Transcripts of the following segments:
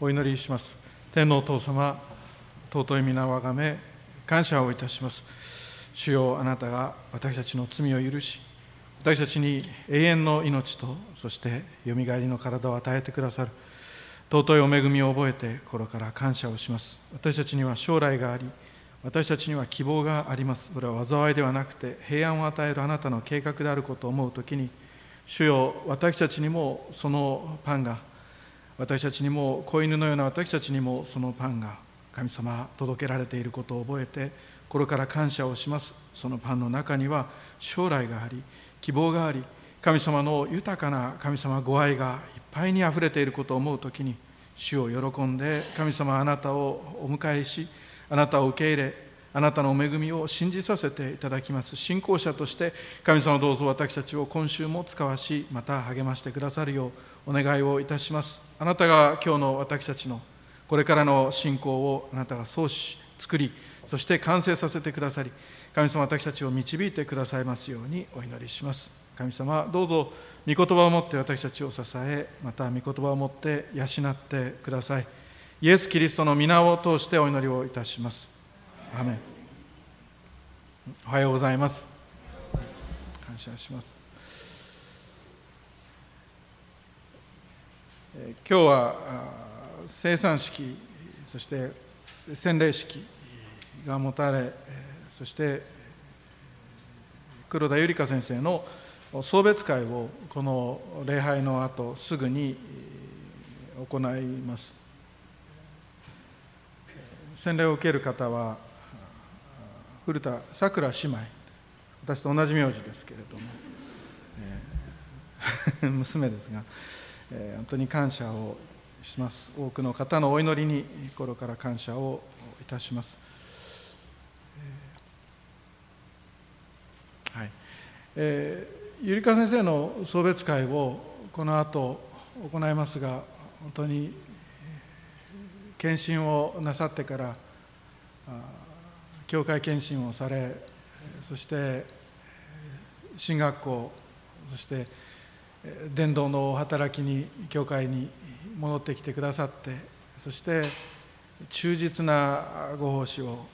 お祈りします。天のお父様、尊い皆をあがめ感謝をいたします。主よ、あなたが私たちの罪を許し、私たちに永遠の命と、そしてよみがえりの体を与えてくださる尊いお恵みを覚えて心から感謝をします。私たちには将来があり、私たちには希望があります。それは災いではなくて平安を与えるあなたの計画であることを思うときに、主よ、私たちにもそのパンが、私たちにも子犬のような私たちにもそのパンが神様届けられていることを覚えて心から感謝をします。そのパンの中には将来があり、希望があり、神様の豊かな神様ご愛がいっぱいにあふれていることを思うときに、主を喜んで神様あなたをお迎えし、あなたを受け入れ、あなたの恵みを信じさせていただきます。信仰者として神様、どうぞ私たちを今週も使わし、また励ましてくださるようお願いをいたします。あなたが今日の私たちのこれからの信仰をあなたが創始作り、そして完成させてくださり、神様、私たちを導いてくださいますようにお祈りします。神様、どうぞ御言葉を持って私たちを支え、また御言葉を持って養ってください。イエス・キリストの皆を通してお祈りをいたします。アーメン。おはようございます。感謝します。今日は生産式、そして洗礼式が持たれ、そして黒田ゆりか先生の送別会をこの礼拝の後すぐに行います。洗礼を受ける方は古田さくら姉妹、私と同じ名字ですけれども、娘ですが、本当に感謝をします。多くの方のお祈りに心から感謝をいたします。はい。ゆりか先生の送別会をこの後行いますが、本当に献身をなさってから教会献身をされ、そして神学校、そして伝道のお働きに教会に戻ってきてくださって、そして忠実なご奉仕を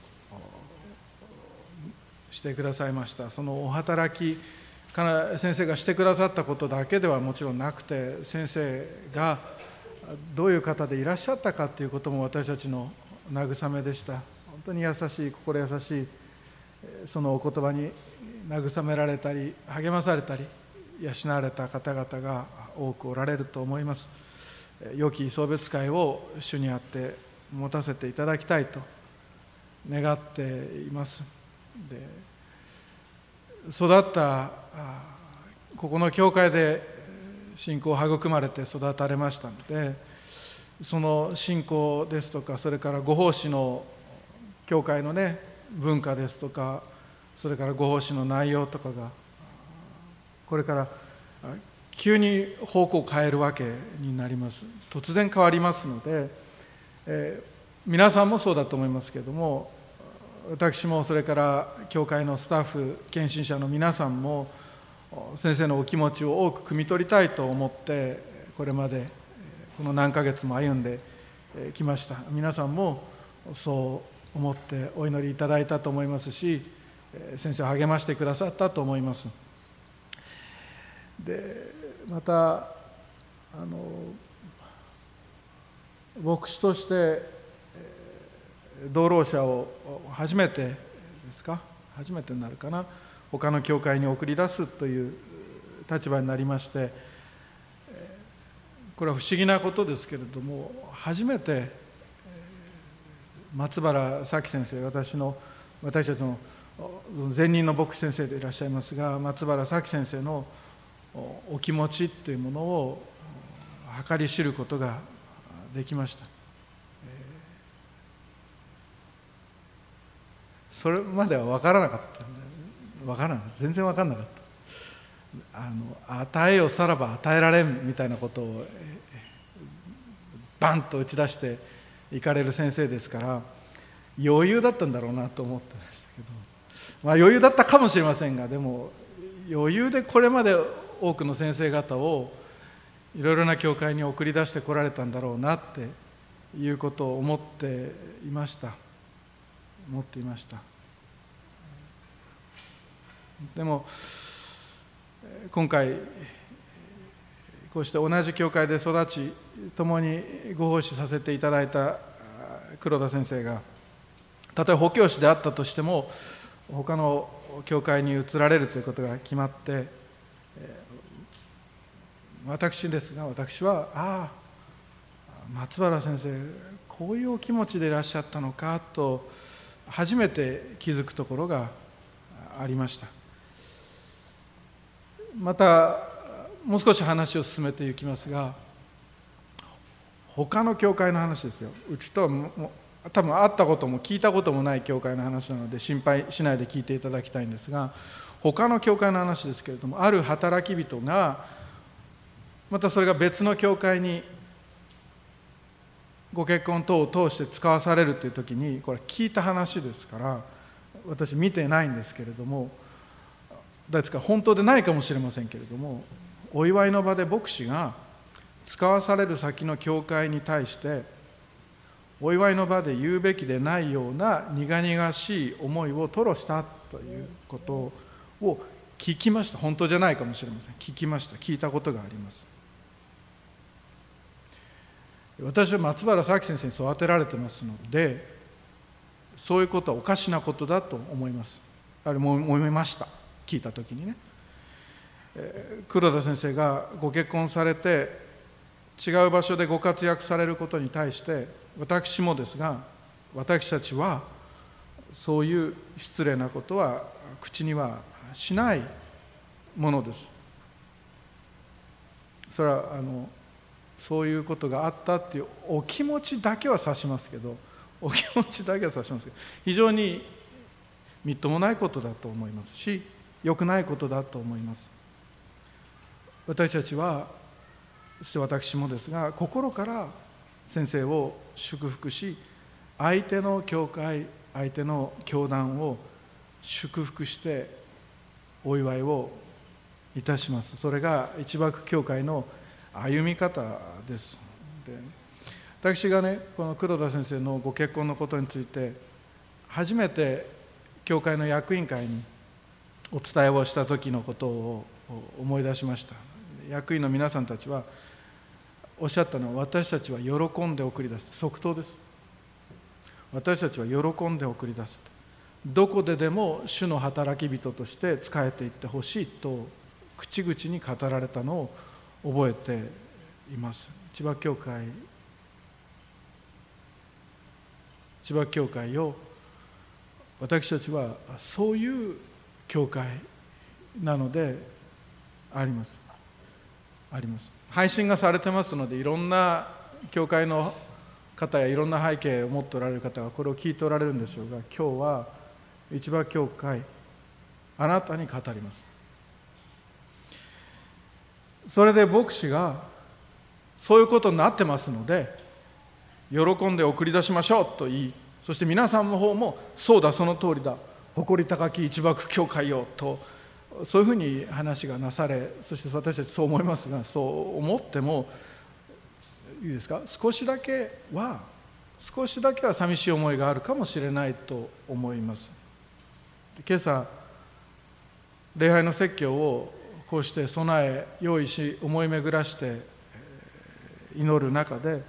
してくださいました。そのお働き、先生がしてくださったことだけではもちろんなくて、先生がどういう方でいらっしゃったかということも私たちの慰めでした。本当に優しい、心優しい、そのお言葉に慰められたり励まされたり養われた方々が多くおられると思います。良き送別会を主にあって持たせていただきたいと願っています。で、育ったここの教会で信仰を育まれて育たれましたので、その信仰ですとか、それからご奉仕の教会のね文化ですとか、それからご奉仕の内容とかがこれから急に方向を変えるわけになります。突然変わりますので、皆さんもそうだと思いますけれども、私もそれから教会のスタッフ、献身者の皆さんも先生のお気持ちを多く汲み取りたいと思ってこれまでこの何ヶ月も歩んできました。皆さんもそう思ってお祈りいただいたと思いますし、先生を励ましてくださったと思います。で、また牧師として同労者を初めてですか、初めてになるかな、他の教会に送り出すという立場になりまして、これは不思議なことですけれども、初めて松原咲先生、私たちの前任の牧師先生でいらっしゃいますが、松原咲先生のお気持ちというものを計り知ることができました。それまでは分からなかった。全然分からなかった。与えよさらば与えられんみたいなことをバンと打ち出していかれる先生ですから、余裕だったんだろうなと思ってましたけど、余裕だったかもしれませんが、でも余裕でこれまで多くの先生方をいろいろな教会に送り出してこられたんだろうなっていうことを思っていました。でも今回こうして同じ教会で育ち、共にご奉仕させていただいた黒田先生が、たとえ補教師であったとしても他の教会に移られるということが決まって、私は松原先生こういうお気持ちでいらっしゃったのかと初めて気づくところがありました。またもう少し話を進めていきますが、他の教会の話ですよ。うちとは多分会ったことも聞いたこともない教会の話なので心配しないで聞いていただきたいんですが、他の教会の話ですけれども、ある働き人がまたそれが別の教会にご結婚等を通して使わされるという時に、これ聞いた話ですから私見てないんですけれども、どうですか、本当でないかもしれませんけれども、お祝いの場で牧師が使わされる先の教会に対してお祝いの場で言うべきでないような苦々しい思いを吐露したということを聞きました。本当じゃないかもしれません。聞いたことがあります。私は松原早紀先生に育てられてますので、そういうことはおかしなことだと思います。思いました。聞いたときにね、黒田先生がご結婚されて違う場所でご活躍されることに対して、私もですが、私たちはそういう失礼なことは口にはしないものです。それはそういうことがあったっていうお気持ちだけは指しますけど、非常にみっともないことだと思いますし、良くないことだと思います。私たちは、そして私もですが、心から先生を祝福し、相手の教会、相手の教団を祝福してお祝いをいたします。それが一幕教会の歩み方です。で、私がね、この黒田先生のご結婚のことについて初めて教会の役員会にお伝えをした時のことを思い出しました。役員の皆さんたちはおっしゃったのは、私たちは喜んで送り出す。即答です。私たちは喜んで送り出す。どこででも主の働き人として仕えていってほしいと口々に語られたのを覚えています。千葉教会を、私たちはそういう教会なのであります。配信がされてますので、いろんな教会の方やいろんな背景を持っておられる方がこれを聞いておられるんでしょうが、今日は市場教会、あなたに語ります。それで牧師がそういうことになってますので喜んで送り出しましょうと言い、そして皆さんの方もそうだ、その通りだ、誇り高き市場教会よと、そういうふうに話がなされ、そして私たちそう思いますが、そう思ってもいいですか、少しだけは寂しい思いがあるかもしれないと思います。今朝礼拝の説教をこうして備え用意し、思い巡らして祈る中で、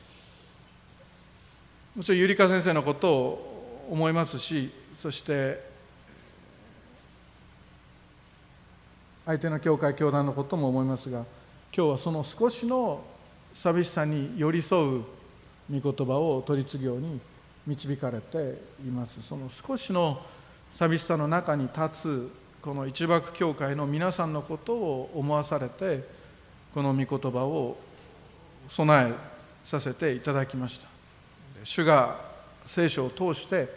もちろんゆりか先生のことを思いますし、そして相手の教会教団のことも思いますが、今日はその少しの寂しさに寄り添う御言葉を取り次ぐように導かれています。その少しの寂しさの中に立つこの一幕教会の皆さんのことを思わされて、この御言葉を備えさせていただきました。主が聖書を通して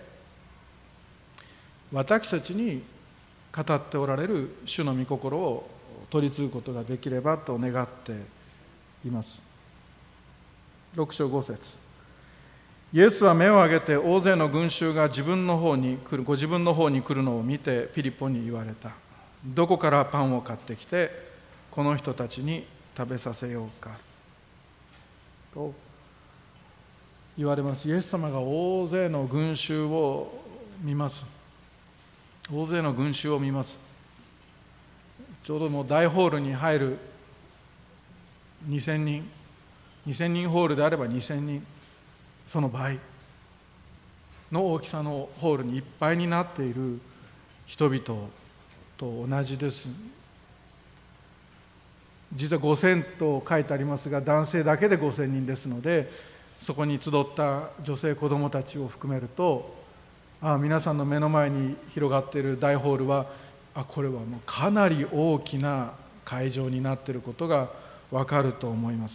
私たちに語っておられる主の御心を取り継ぐことができればと願っています。6章5節、イエスは目を上げて大勢の群衆がご自分の方に来るのを見てピリポに言われた。どこからパンを買ってきてこの人たちに食べさせようかと言われます。イエス様が大勢の群衆を見ます。大勢の群衆を見ます。ちょうどもう大ホールに入る2000人ホールであれば2000人、その倍の大きさのホールにいっぱいになっている人々と同じです。実は5000と書いてありますが、男性だけで5000人ですので、そこに集った女性子供たちを含めると、皆さんの目の前に広がっている大ホールは、これはもうかなり大きな会場になっていることがわかると思います。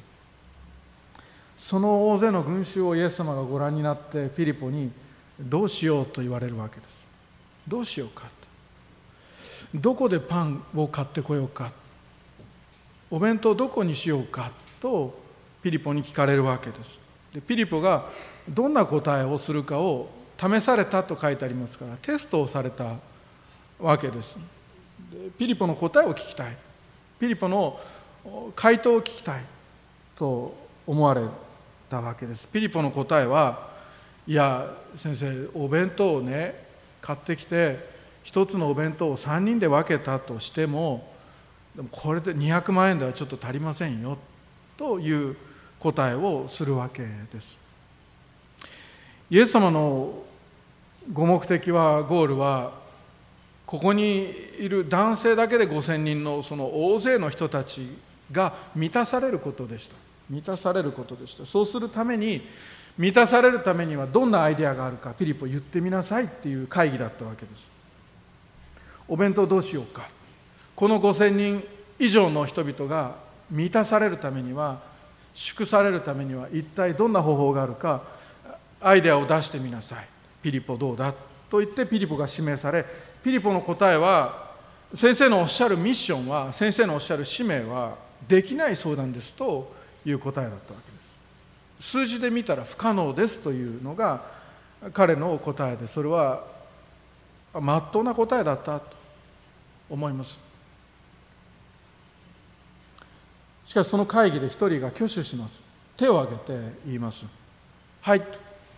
その大勢の群衆をイエス様がご覧になってピリポにどうしようと言われるわけです。どうしようかと、どこでパンを買ってこようか、お弁当どこにしようかとピリポに聞かれるわけです。でピリポがどんな答えをするかを試されたと書いてありますから、テストをされたわけです。でピリポの答えを聞きたい、ピリポの回答を聞きたいと思われたわけです。ピリポの答えは、いや先生、お弁当をね買ってきて一つのお弁当を3人で分けたとしても、でもこれで200万円ではちょっと足りませんよという答えをするわけです。イエス様のご目的は、ゴールは、ここにいる男性だけで5000人のその大勢の人たちが満たされることでした。満たされることでした。そうするために、満たされるためにはどんなアイデアがあるか、ピリポ言ってみなさいっていう会議だったわけです。お弁当どうしようか、この5000人以上の人々が満たされるためには、祝されるためには一体どんな方法があるか、アイデアを出してみなさい、ピリポどうだと言ってピリポが指名され、ピリポの答えは、先生のおっしゃるミッションは、先生のおっしゃる使命はできないそうなんですという答えだったわけです。数字で見たら不可能ですというのが彼の答えで、それはまっとうな答えだったと思います。しかしその会議で一人が挙手します。手を挙げて言います。はい。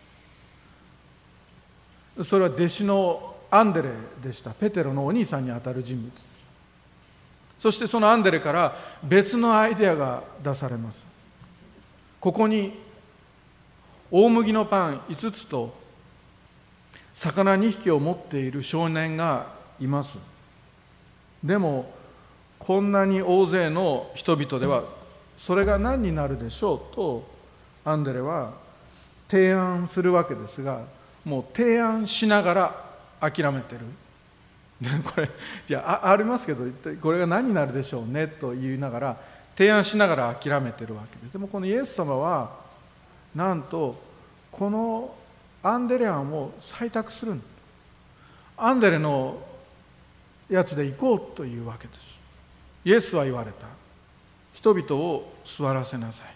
それは弟子のアンデレでした。ペテロのお兄さんにあたる人物です。そしてそのアンデレから別のアイデアが出されます。ここに大麦のパン5つと魚2匹を持っている少年がいます。でもこんなに大勢の人々ではそれが何になるでしょうとアンデレは提案するわけですが、もう提案しながら諦めてる。これじゃありますけど、一体これが何になるでしょうねと言いながら、提案しながら諦めてるわけです。でもこのイエス様はなんとこのアンデレ案を採択する。アンデレのやつで行こうというわけです。イエスは言われた。人々を座らせなさい。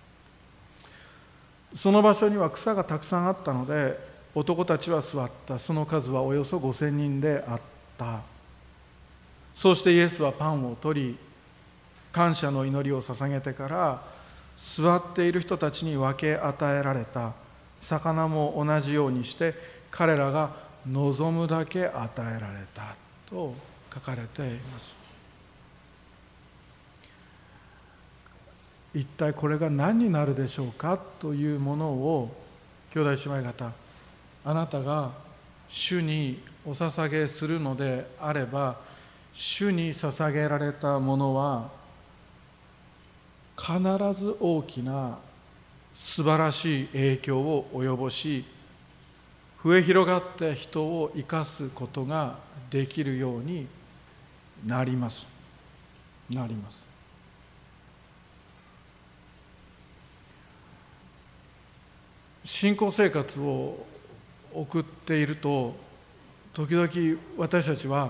その場所には草がたくさんあったので、男たちは座った。その数はおよそ5000人であった。そうしてイエスはパンを取り、感謝の祈りを捧げてから座っている人たちに分け与えられた。魚も同じようにして彼らが望むだけ与えられたと書かれています。一体これが何になるでしょうかというものを、兄弟姉妹方、あなたが主にお捧げするのであれば、主に捧げられたものは必ず大きな素晴らしい影響を及ぼし、増え広がって人を生かすことができるようになります。信仰生活を送っていると、時々私たちは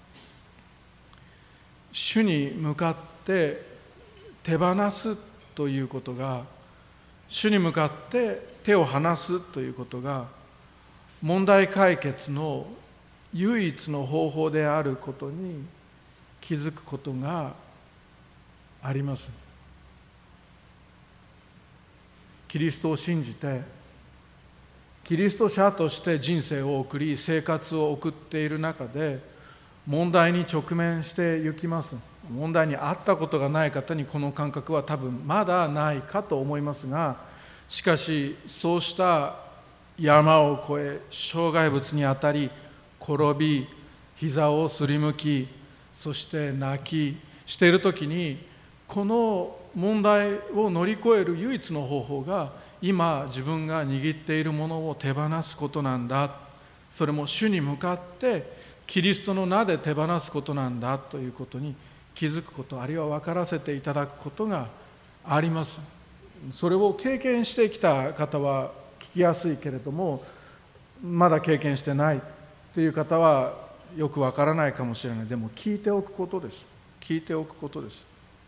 主に向かって手放すということが、主に向かって手を離すということが問題解決の唯一の方法であることに気づくことがあります。 キリストを信じてキリスト者として人生を送り生活を送っている中で問題に直面していきます。問題に遭ったことがない方にこの感覚は多分まだないかと思いますが、しかしそうした山を越え障害物に当たり転び膝をすりむきそして泣きしている時に、この問題を乗り越える唯一の方法が今自分が握っているものを手放すことなんだ、それも主に向かってキリストの名で手放すことなんだということに気づくこと、あるいは分からせていただくことがあります。それを経験してきた方は聞きやすいけれども、まだ経験してないという方はよく分からないかもしれない。でも聞いておくことです。聞いておくことです。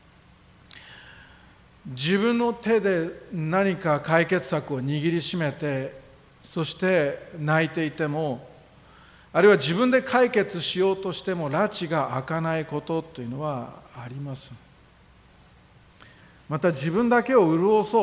自分の手で何か解決策を握りしめて、そして泣いていても、あるいは自分で解決しようとしても埒が明かないことというのはあります。また自分だけを潤そう、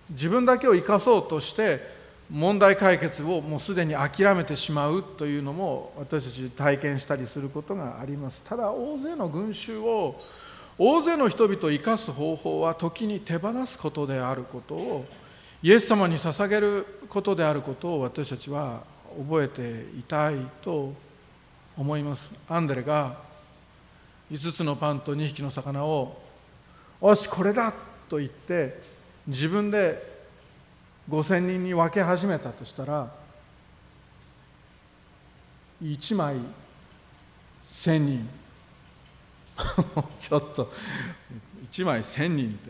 自分だけを生かそうとして問題解決をもうすでに諦めてしまうというのも私たち体験したりすることがあります。ただ大勢の群衆を、大勢の人々を生かす方法は時に手放すことであることを、イエス様に捧げることであることを私たちは覚えていたいと思います。アンデレが5つのパンと2匹の魚をよしこれだと言って自分で5000人に分け始めたとしたら、1枚1000人ちょっと1枚1000人って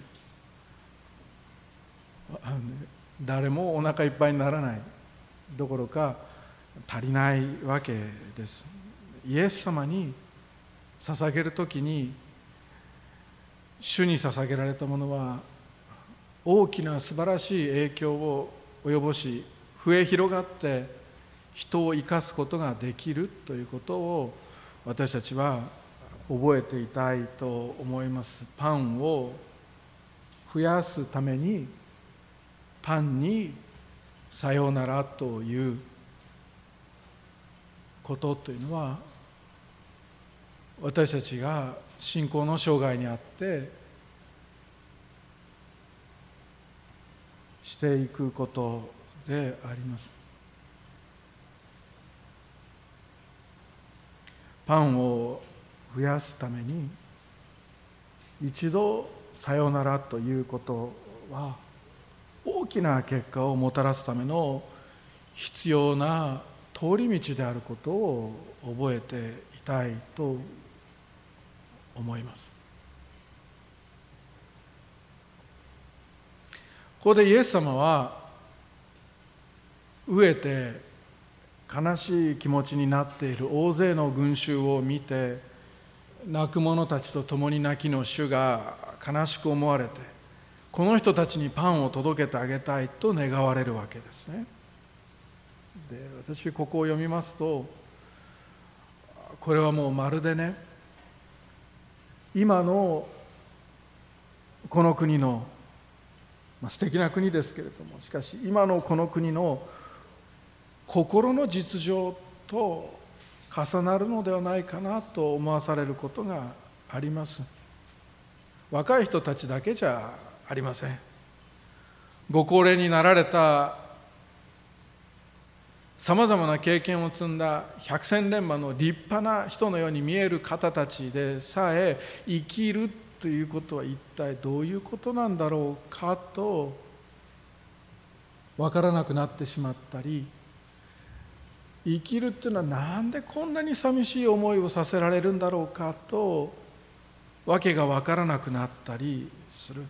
誰もお腹いっぱいにならないどころか足りないわけです。イエス様に捧げるときに、主に捧げられたものは大きな素晴らしい影響を及ぼし、増え広がって人を生かすことができるということを私たちは覚えていたいと思います。パンを増やすためにパンにさようならということというのは、私たちが信仰の生涯にあってしていくことであります。パンを増やすために一度さようならということは大きな結果をもたらすための必要な通り道であることを覚えていたいと思います。ここでイエス様は飢えて悲しい気持ちになっている大勢の群衆を見て、泣く者たちと共に泣きの主が悲しく思われて、この人たちにパンを届けてあげたいと願われるわけですね。で、私ここを読みますと、これはもうまるでね、今のこの国の、素敵な国ですけれども、しかし今のこの国の心の実情と重なるのではないかなと思わされることがあります。若い人たちだけじゃありません。ご高齢になられたさまざまな経験を積んだ百戦錬磨の立派な人のように見える方たちでさえ、生きるということは一体どういうことなんだろうかと分からなくなってしまったり、生きるっていうのはなんでこんなに寂しい思いをさせられるんだろうかとわけが分からなくなったりする。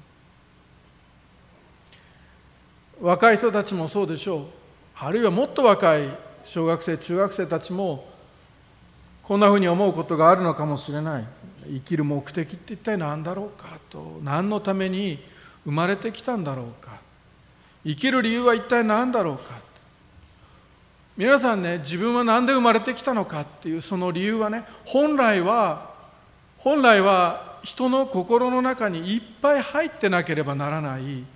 若い人たちもそうでしょう。あるいはもっと若い小学生中学生たちもこんなふうに思うことがあるのかもしれない。生きる目的って一体何だろうかと、何のために生まれてきたんだろうか、生きる理由は一体何だろうか。皆さんね、自分は何で生まれてきたのかっていうその理由はね、本来は人の心の中にいっぱい入ってなければならない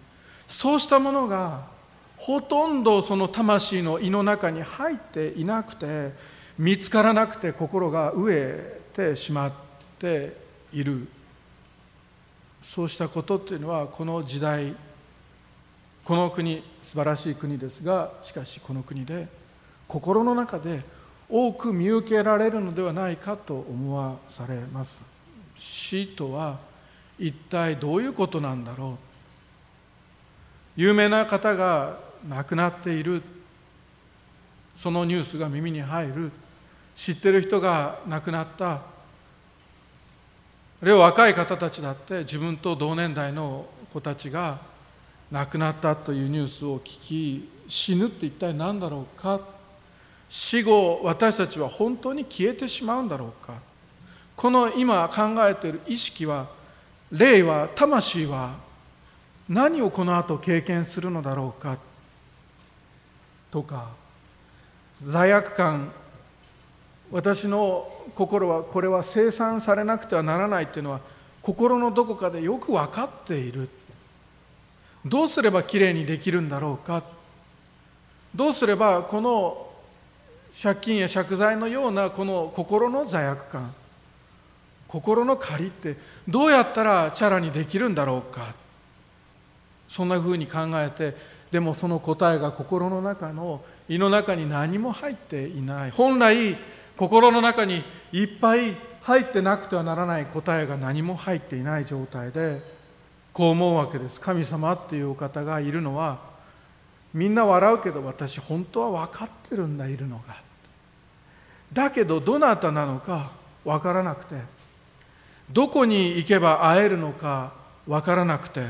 そうしたものがほとんどその魂の胃の中に入っていなくて、見つからなくて心が飢えてしまっている。そうしたことっていうのは、この時代、この国、素晴らしい国ですが、しかしこの国で心の中で多く見受けられるのではないかと思わされます。死とは一体どういうことなんだろう。有名な方が亡くなっている、そのニュースが耳に入る。知ってる人が亡くなった。あるいは若い方たちだって自分と同年代の子たちが亡くなったというニュースを聞き、死ぬって一体何だろうか。死後私たちは本当に消えてしまうんだろうか。この今考えている意識は、霊は、魂は何をこの後経験するのだろうかとか、罪悪感、私の心はこれは清算されなくてはならないというのは心のどこかでよく分かっている。どうすればきれいにできるんだろうか。どうすればこの借金や借財のようなこの心の罪悪感、心の借りってどうやったらチャラにできるんだろうか。そんなふうに考えて、でもその答えが心の中の胃の中に何も入っていない。本来心の中にいっぱい入ってなくてはならない答えが何も入っていない状態で、こう思うわけです。神様っていうお方がいるのは、みんな笑うけど私本当は分かってるんだ、いるのが。だけどどなたなのか分からなくて、どこに行けば会えるのか分からなくて、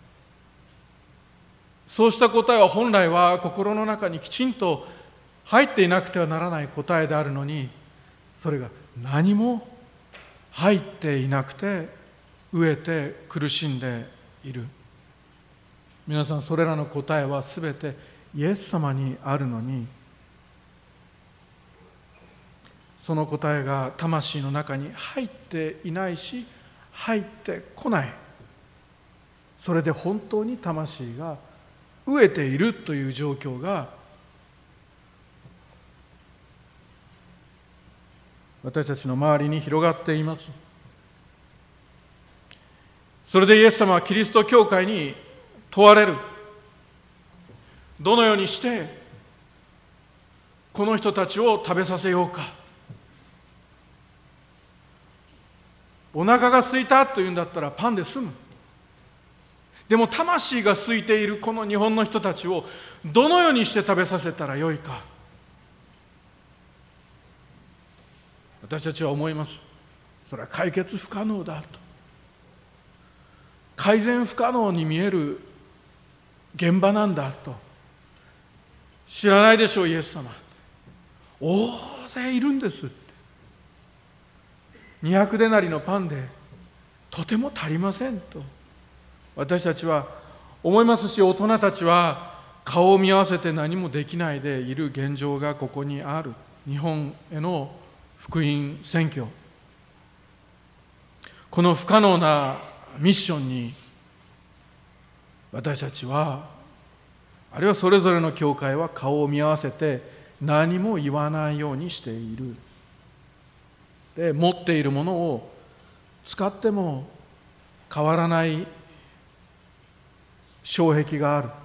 そうした答えは本来は心の中にきちんと入っていなくてはならない答えであるのに、それが何も入っていなくて飢えて苦しんでいる。皆さん、それらの答えはすべてイエス様にあるのに、その答えが魂の中に入っていないし、入ってこない。それで本当に魂が飢えているという状況が私たちの周りに広がっています。それでイエス様はキリスト教会に問われる。どのようにしてこの人たちを食べさせようか。お腹が空いたというんだったらパンで済む。でも魂が空いているこの日本の人たちをどのようにして食べさせたらよいか。私たちは思います。それは解決不可能だと。改善不可能に見える現場なんだと。知らないでしょう、イエス様。大勢いるんですって。200デナリのパンでとても足りませんと私たちは思いますし、大人たちは顔を見合わせて何もできないでいる現状がここにある。日本への福音宣教、この不可能なミッションに私たちは、あるいはそれぞれの教会は顔を見合わせて何も言わないようにしている。で、持っているものを使っても変わらない障壁がある。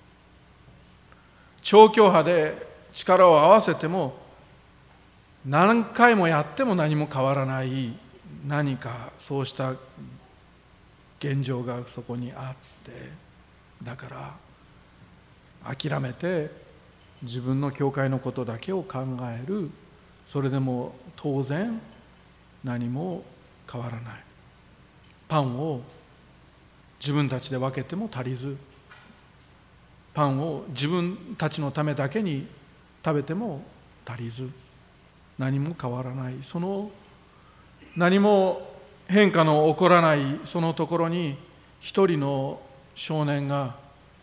超教派で力を合わせても何回もやっても何も変わらない何かそうした現状がそこにあって、だから諦めて自分の教会のことだけを考える。それでも当然何も変わらない。パンを自分たちで分けても足りず、パンを自分たちのためだけに食べても足りず、何も変わらない。その何も変化の起こらないそのところに一人の少年が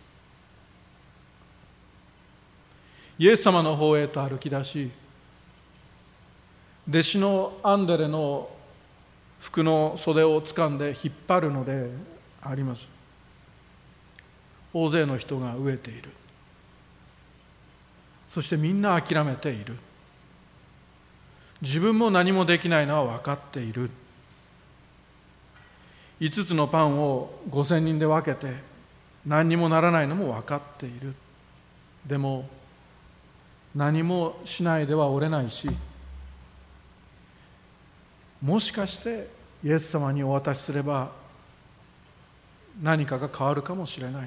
イエス様の方へと歩き出し、弟子のアンデレの服の袖を掴んで引っ張るのであります。 大勢の人が飢えている。そしてみんな諦めている。自分も何もできないのは分かっている。5つのパンを5000人で分けて何にもならないのも分かっている。でも何もしないではおれないし、もしかしてイエス様にお渡しすれば何かが変わるかもしれない。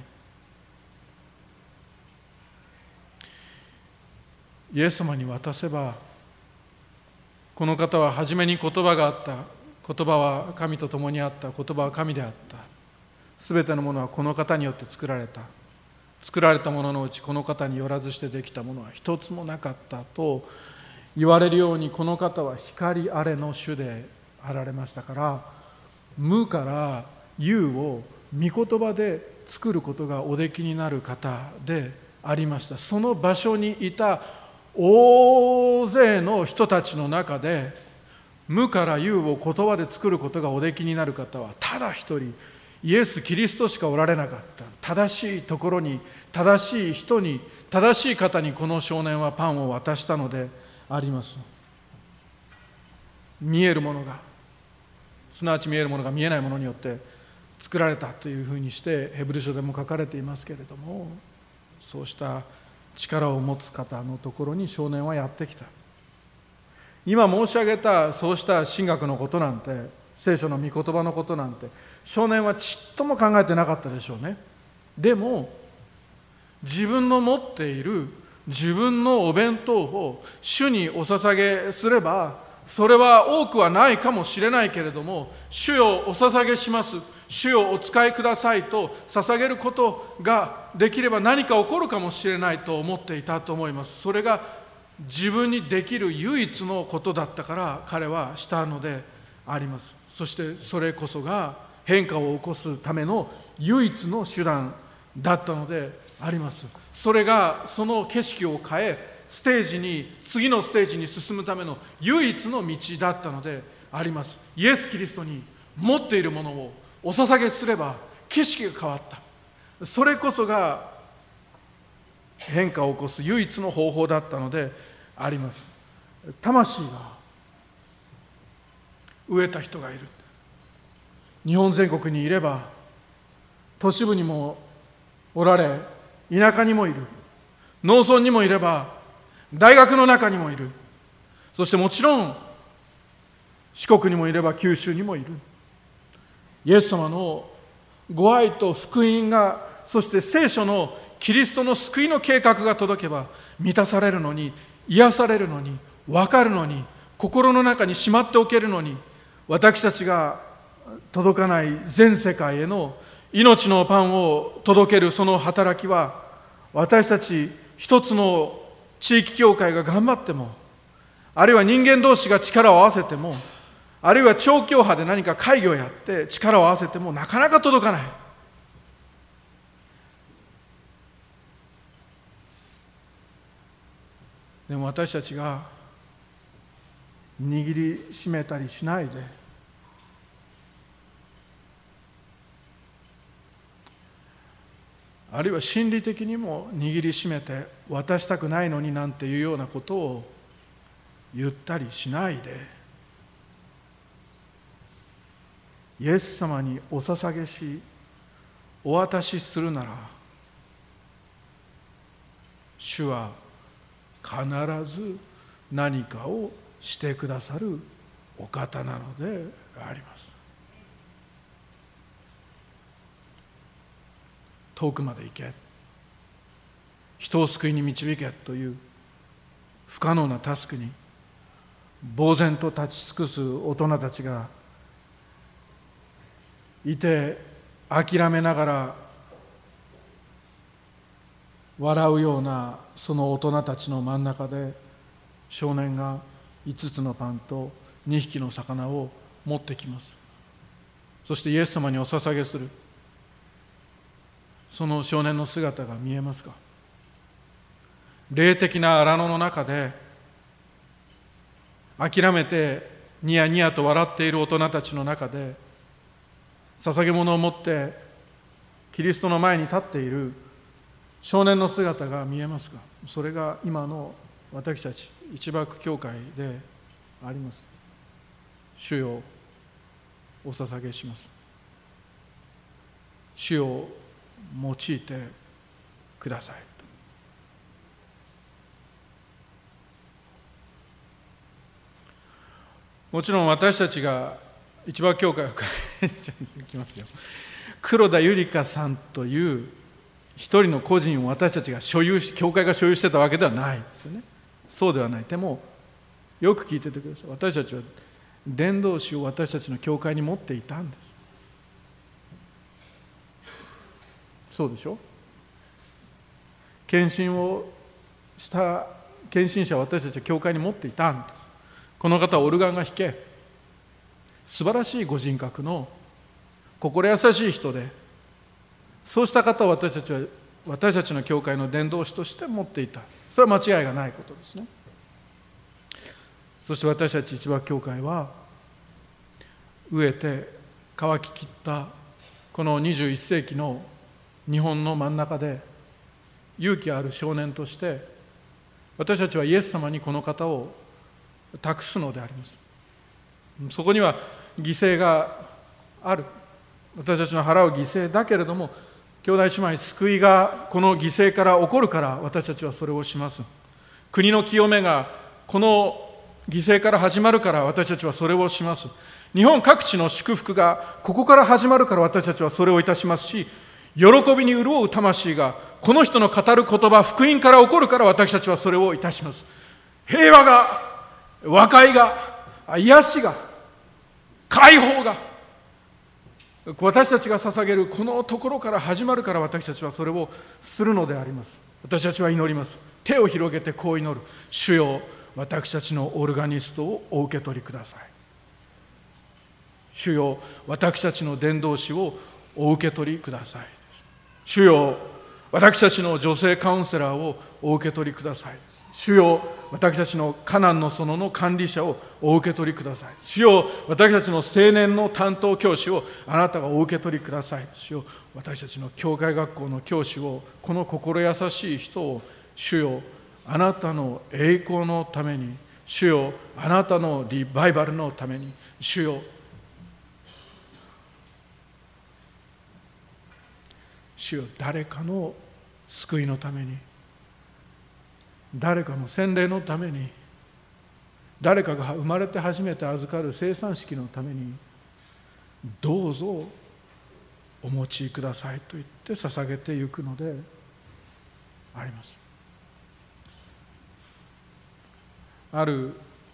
イエス様に渡せば、この方は初めに言葉があった、言葉は神と共にあった、言葉は神であった、すべてのものはこの方によって作られた、作られたもののうちこの方によらずしてできたものは一つもなかったと言われるように、この方は光あれの主であられましたから、無から有を御言葉で作ることがおできになる方でありました。その場所にいた大勢の人たちの中で、無から有を言葉で作ることがおできになる方はただ一人、イエス・キリストしかおられなかった。正しいところに、正しい人に、正しい方にこの少年はパンを渡したのであります。見えるものが、すなわち見えるものが見えないものによって作られたというふうにしてヘブル書でも書かれていますけれども、そうした力を持つ方のところに少年はやってきた。今申し上げたそうした神学のことなんて、聖書の御言葉のことなんて、少年はちっとも考えてなかったでしょうね。でも自分の持っている自分のお弁当を主にお捧げすれば、それは多くはないかもしれないけれども、主よお捧げします、主よお使いくださいと捧げることができれば何か起こるかもしれないと思っていたと思います。それが自分にできる唯一のことだったから彼はしたのであります。そしてそれこそが変化を起こすための唯一の手段だったのであります。それがその景色を変え、次のステージに進むための唯一の道だったのであります。イエス・キリストに持っているものをお捧げすれば景色が変わった。それこそが変化を起こす唯一の方法だったのであります。魂が飢えた人がいる。日本全国にいれば、都市部にもおられ、田舎にもいる、農村にもいれば、大学の中にもいる、そしてもちろん四国にもいれば九州にもいる。イエス様のご愛と福音が、そして聖書のキリストの救いの計画が届けば満たされるのに、癒されるのに、分かるのに、心の中にしまっておけるのに、私たちが届かない全世界への命のパンを届けるその働きは、私たち一つの地域教会が頑張っても、あるいは人間同士が力を合わせても、あるいは超教派で何か会議をやって力を合わせてもなかなか届かない。でも私たちが握りしめたりしないで、あるいは心理的にも握りしめて渡したくないのになんていうようなことを言ったりしないで、イエス様にお捧げしお渡しするなら、主は必ず何かをしてくださるお方なのであります。遠くまで行け、人を救いに導けという不可能なタスクに呆然と立ち尽くす大人たちがいて、諦めながら笑うようなその大人たちの真ん中で、少年が5つのパンと2匹の魚を持ってきます。そしてイエス様にお捧げする。その少年の姿が見えますか？霊的な荒野の中で諦めてニヤニヤと笑っている大人たちの中で、捧げ物を持ってキリストの前に立っている少年の姿が見えますか？それが今の私たち一幕教会であります。主よ、お捧げします。主を用いてください。もちろん私たちが一幕教会を変えていきますよ。黒田ゆりかさんという一人の個人を私たちが教会が所有してたわけではないですよね。そうではない。でもよく聞いててください。私たちは伝道師を私たちの教会に持っていたんです。そうでしょ？献身をした献身者を私たちは教会に持っていたんです。この方はオルガンが弾け、素晴らしいご人格の心優しい人で、そうした方を私たちの教会の伝道師として持っていた。それは間違いがないことですね。そして私たち一幕教会は飢えて乾ききったこの21世紀の日本の真ん中で勇気ある少年として私たちはイエス様にこの方を託すのであります。そこには犠牲がある。私たちの払う犠牲だけれども、兄弟姉妹救いがこの犠牲から起こるから私たちはそれをします。国の清めがこの犠牲から始まるから私たちはそれをします。日本各地の祝福がここから始まるから私たちはそれをいたしますし、喜びに潤う魂がこの人の語る言葉、福音から起こるから私たちはそれをいたします。平和が、和解が、癒しが、解放が私たちが捧げるこのところから始まるから私たちはそれをするのであります。私たちは祈ります。手を広げてこう祈る。主よ、私たちのオルガニストをお受け取りください。主よ、私たちの伝道師をお受け取りください。主よ、私たちの女性カウンセラーをお受け取りください。主よ、私たちのカナンの園の管理者をお受け取りください。主よ、私たちの青年の担当教師をあなたがお受け取りください。主よ、私たちの教会学校の教師を、この心優しい人を、主よ、あなたの栄光のために、主よ、あなたのリバイバルのために、主よ、主よ、誰かの救いのために、誰かの洗礼のために、誰かが生まれて初めて預かる生産式のために、どうぞお持ちくださいと言って捧げていくのであります。ある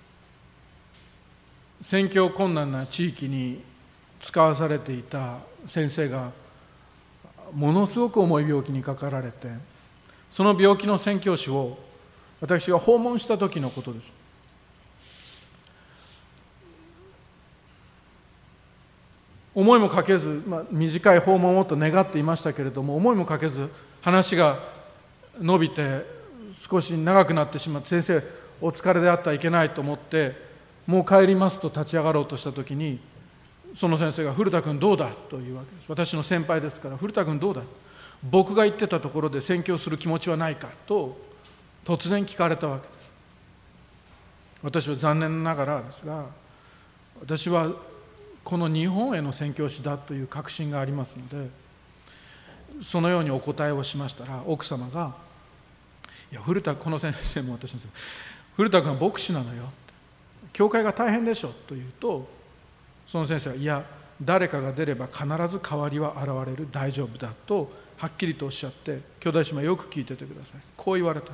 宣教困難な地域に使わされていた先生がものすごく重い病気にかかられて、その病気の宣教師を私が訪問した時のことです。思いもかけず、短い訪問をと願っていましたけれども、思いもかけず話が伸びて少し長くなってしまって、先生お疲れであってはいけないと思ってもう帰りますと立ち上がろうとした時に、その先生が古田君どうだというわけです。私の先輩ですから、古田君どうだ、僕が言ってたところで宣教する気持ちはないかと突然聞かれたわけです。私は残念ながらですが、私はこの日本への宣教師だという確信がありますので、そのようにお答えをしましたら、奥様が「いや古田、この先生も私の先生、古田君は牧師なのよ、教会が大変でしょ」と言うと、その先生は「いや、誰かが出れば必ず代わりは現れる、大丈夫だ」とはっきりとおっしゃって、兄弟姉妹よく聞いててください。こう言われた。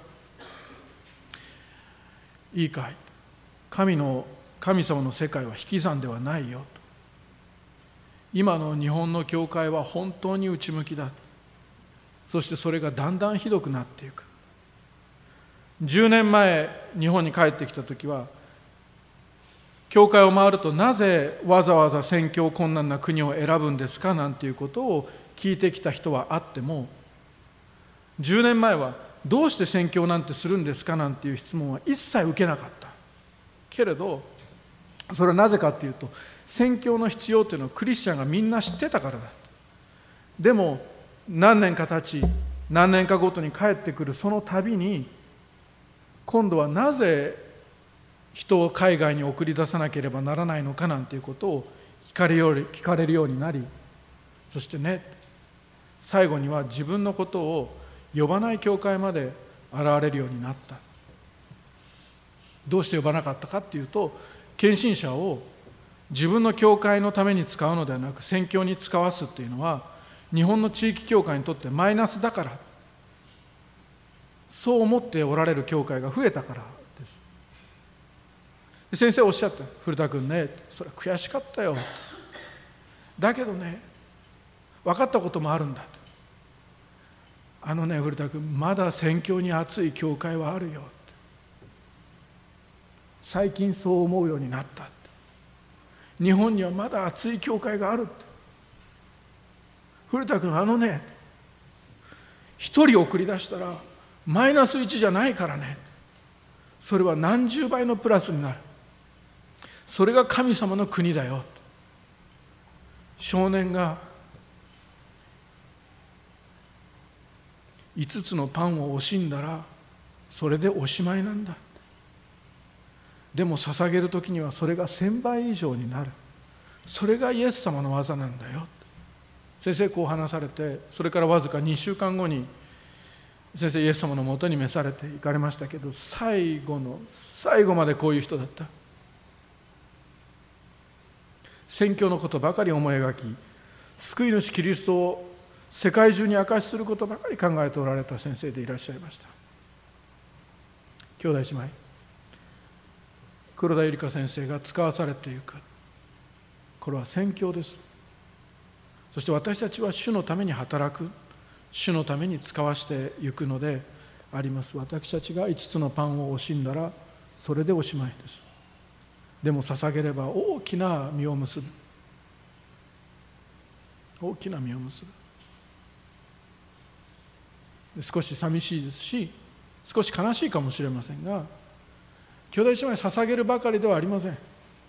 いいかい、神様の世界は引き算ではないよと。今の日本の教会は本当に内向きだ。そしてそれがだんだんひどくなっていく。10年前日本に帰ってきた時は、教会を回るとなぜわざわざ宣教困難な国を選ぶんですかなんていうことを聞いてきた人はあっても、10年前はどうして宣教なんてするんですかなんていう質問は一切受けなかったけれど、それはなぜかっていうと、宣教の必要というのをクリスチャンがみんな知ってたからだ。でも何年か経ち、何年かごとに帰ってくるその度に、今度はなぜ人を海外に送り出さなければならないのかなんていうことを聞かれるようになり、そしてね、最後には自分のことを呼ばない教会まで現れるようになった。どうして呼ばなかったかっていうと、献身者を自分の教会のために使うのではなく宣教に使わすっていうのは日本の地域教会にとってマイナスだから、そう思っておられる教会が増えたからです。先生おっしゃった。古田君ね、それは悔しかったよ、だけどね分かったこともあるんだと。古田君、まだ宣教に熱い教会はあるよって、最近そう思うようになったって、日本にはまだ熱い教会があるって。古田君、一人送り出したらマイナス1じゃないからね、それは何十倍のプラスになる、それが神様の国だよ。少年が5つのパンを惜しんだらそれでおしまいなんだ。でも捧げる時にはそれが1000倍以上になる、それがイエス様の技なんだよ。先生こう話されて、それからわずか2週間後に先生イエス様のもとに召されて行かれましたけど、最後の最後までこういう人だった。宣教のことばかり思い描き、救い主キリストを世界中に明かしすることばかり考えておられた先生でいらっしゃいました。兄弟姉妹、黒田ゆりか先生が使わされていく、これは宣教です。そして私たちは主のために働く、主のために使わしていくのであります。私たちが5つのパンを惜しんだらそれでおしまいです。でも捧げれば大きな実を結ぶ、大きな実を結ぶ。少し寂しいですし、少し悲しいかもしれませんが、兄弟姉妹捧げるばかりではありません。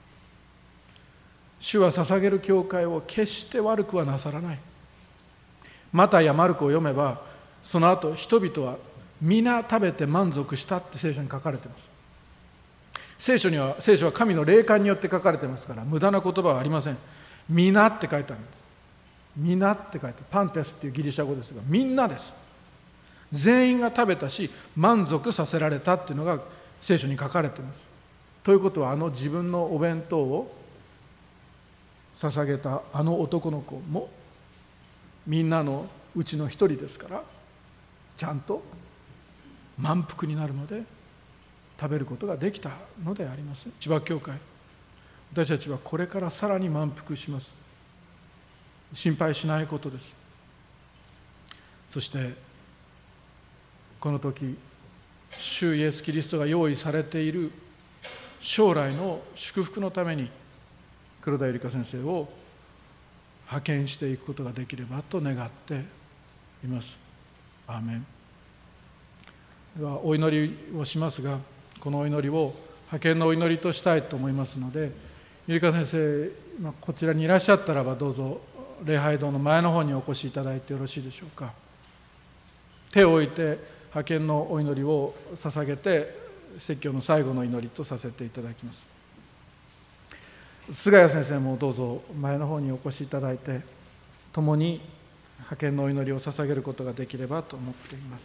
主は捧げる教会を決して悪くはなさらない。マタイやマルコを読めば、その後人々は皆食べて満足したって聖書に書かれています。聖書は神の霊感によって書かれていますから、無駄な言葉はありません。皆って書いてあるんです。皆って書いて、パンテスっていうギリシャ語ですが、みんなです。全員が食べたし満足させられたっていうのが聖書に書かれています。ということは、自分のお弁当を捧げた男の子もみんなのうちの一人ですから、ちゃんと満腹になるまで食べることができたのであります。千葉教会、私たちはこれからさらに満腹します。心配しないことです。そしてこの時、主イエス・キリストが用意されている将来の祝福のために黒田ゆりか先生を派遣していくことができればと願っています。アーメン。ではお祈りをしますが、このお祈りを派遣のお祈りとしたいと思いますので、ゆりか先生、こちらにいらっしゃったらばどうぞ礼拝堂の前の方にお越しいただいてよろしいでしょうか。手を置いて派遣のお祈りを捧げて、説教の最後の祈りとさせていただきます。菅谷先生もどうぞ前の方にお越しいただいて、共に派遣のお祈りを捧げることができればと思っています。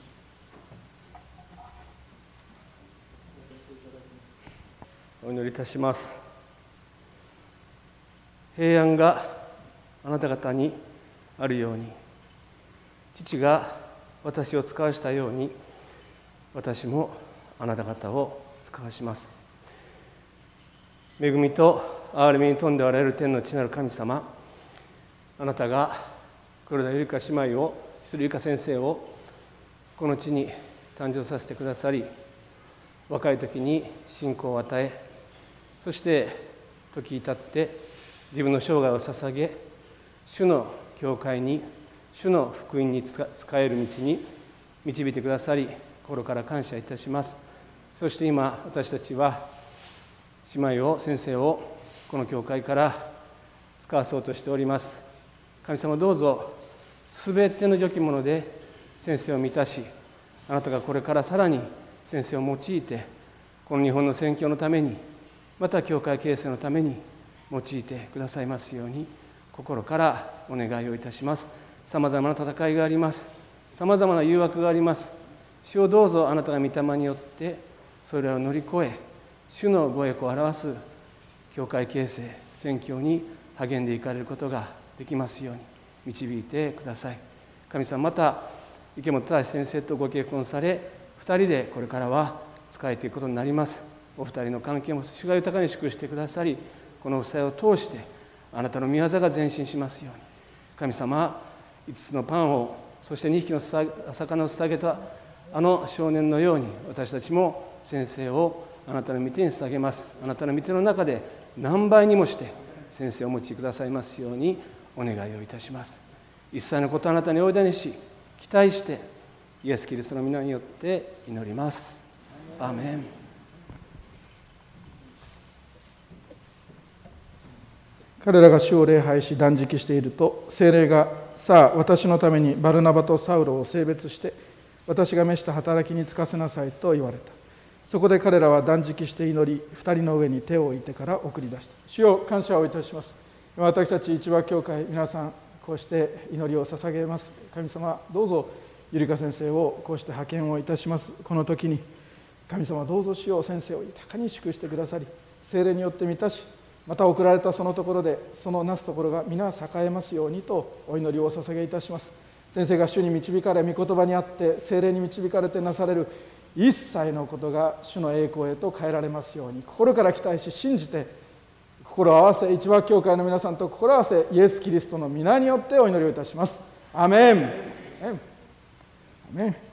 お祈りいたします。平安があなた方にあるように、父が私を使わしたように、私もあなた方を使わします。恵みと憐れみに富んでおられる天の父なる神様、あなたが黒田ゆりか姉妹を、一人ゆりか先生をこの地に誕生させてくださり、若い時に信仰を与え、そして時至って自分の生涯を捧げ、主の教会に、主の福音に仕える道に導いてくださり、心から感謝いたします。そして今私たちは姉妹を、先生をこの教会から使わそうとしております。神様、どうぞすべての良きもので先生を満たし、あなたがこれからさらに先生を用いて、この日本の宣教のために、また教会形成のために用いてくださいますように、心からお願いをいたします。さまざまな戦いがあります。さまざまな誘惑があります。主をどうぞあなたが御霊によってそれらを乗り越え、主のご栄光を表す教会形成、宣教に励んでいかれることができますように導いてください。神様、また池本忠先生とご結婚され、2人でこれからは仕えていくことになります。お二人の関係も主が豊かに祝してくださり、この夫妻を通してあなたの御業が前進しますように。神様、5つのパンを、そして2匹の魚を捧げたあの少年のように、私たちも先生をあなたの御手に捧げます。あなたの御手の中で何倍にもして先生をお持ちくださいますようにお願いをいたします。一切のことをあなたにお委ねし、期待してイエス・キリストの皆によって祈ります。アーメン。 彼らが主を礼拝し断食していると、聖霊が、さあ私のためにバルナバとサウロを聖別して私が召した働きに就かせなさいと言われた。そこで彼らは断食して祈り、2人の上に手を置いてから送り出した。主よ、感謝をいたします。私たち一和教会皆さん、こうして祈りを捧げます。神様、どうぞゆりか先生をこうして派遣をいたします。この時に神様、どうぞ主よ、先生を豊かに祝してくださり、聖霊によって満たし、また送られたそのところでそのなすところが皆栄えますようにとお祈りをお捧げいたします。先生が主に導かれ、御言葉にあって聖霊に導かれてなされる一切のことが主の栄光へと変えられますように、心から期待し信じて心を合わせ、一和教会の皆さんと心を合わせ、イエス・キリストの皆によってお祈りをいたします。アメン。アメン。